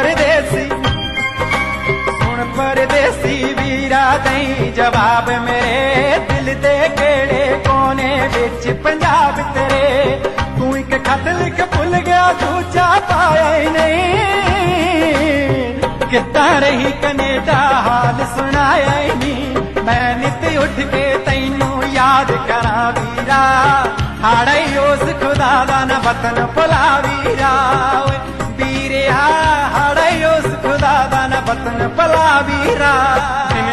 परदेसी वीरा दई जवाब मेरे दिल दे केड़े कोने विच पंजाब तेरे तू एक खत लिख भुल गया दूजा पाया ही नहीं कितना रही कनेडा हाल सुनाया ही नहीं मैं नित उठ के तैनू याद करा वीरा हाड़ा ही उस खुदा दा न वतन भुला वीरा वीरे हाड़ा ही उस खुदा दा न वतन भला वीरा दिन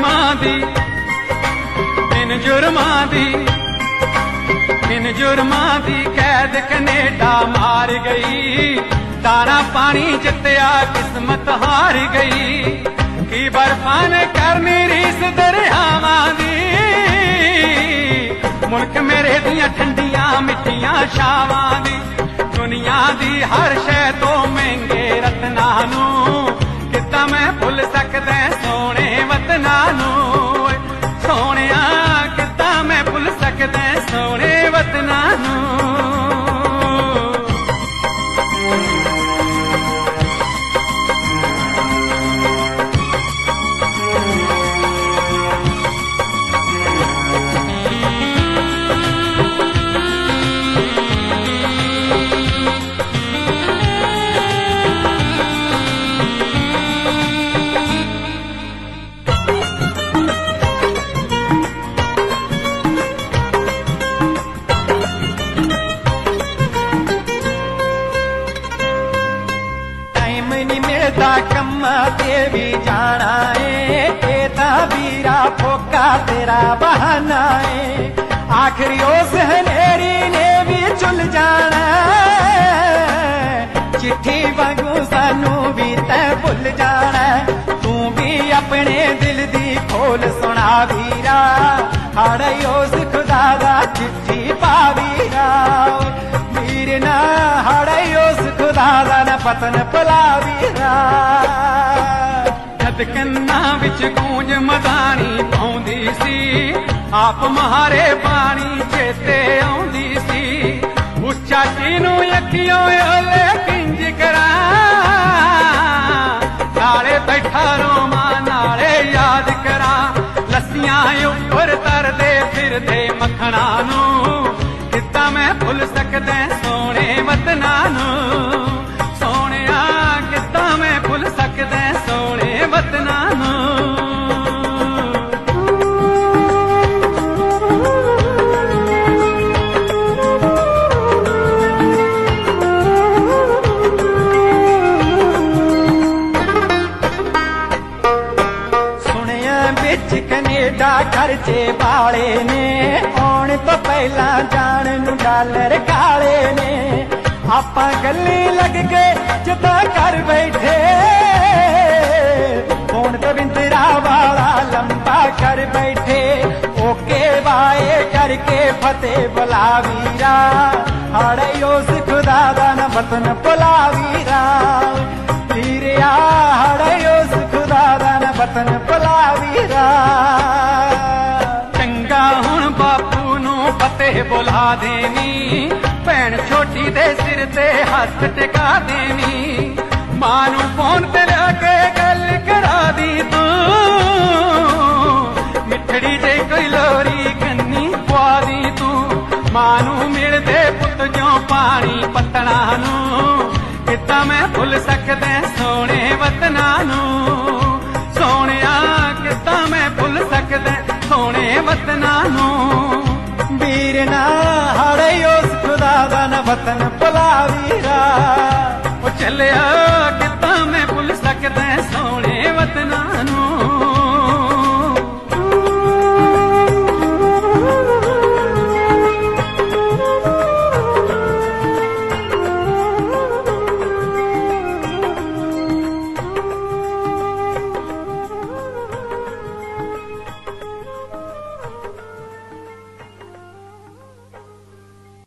जुर्मां दी कैद कनेडा मार गई तारा पानी जितया किस्मत हार गई की बर्फां ने करनी रीस दरियावां दी मुल्क मेरे दियां ठंडियां मिठियां छावां दी दुनिया दी हर शै तो महंगे रत्नां नू किता मैं भुल सकदा सोने वतनां नू सोनिया किता मैं भुल सकदा सोने वतनां नू भी जाना है वीरा फोका तेरा बहाना है आखिरी उस हनेरी ने भी चुल जाना चिट्ठी वांगू सानू भी तैं भुल जाना तू भी अपने दिल दी खोल सुना वीरा हाड़ा उस खुदा दा चिट्ठी पा वीरा वीर ना हाड़ा उस खुदा दा न पतन भला वीरा कन्ना विच गूंज मदानी पाउंदी सी आप महारे पानी चेते आउंदी सी उस चाची नू अखियों ओले किंज करा नाले बैठा रोमा नाले याद करा लस्सियां उपर तरदे फिरदे मखना नू किता मैं भुल सकदा सोने वतनां नू सोनिया किता मैं भुल सकदा सोने वतनां नू सुनिया बिच कनेडा खर्चे वाले ने आने तो पहला जान नू डॉलर काले ने आपा गली लग गए जदा कर बैठे फोन तो बिंदरा वाला लंबा कर बैठे ओके बाए करके फतेह बुला वीरा हाड़े उस खुदा दा न वतन भुला वीरा वीरिया हाड़े उस खुदा दा न वतन भुला वीरा चंगा हुण बापू नू फतेह बुला देनी भैन छोटी दे सिर ते हथ टिका देनी मां नू फोन ते लगे गल करा दी तू मिठड़ी जे कोई लोरी कन्नी पवा दी तू मां नू मिलदे पुत जो पानी पत्तना नू किता मैं भुल सकदा सोने वतनां नू सोनिया किता मैं भुल सकदा सोने वतनां नू वीर ना हाड़े उस खुदा दा न वतन भुला वीरा ओ चलिया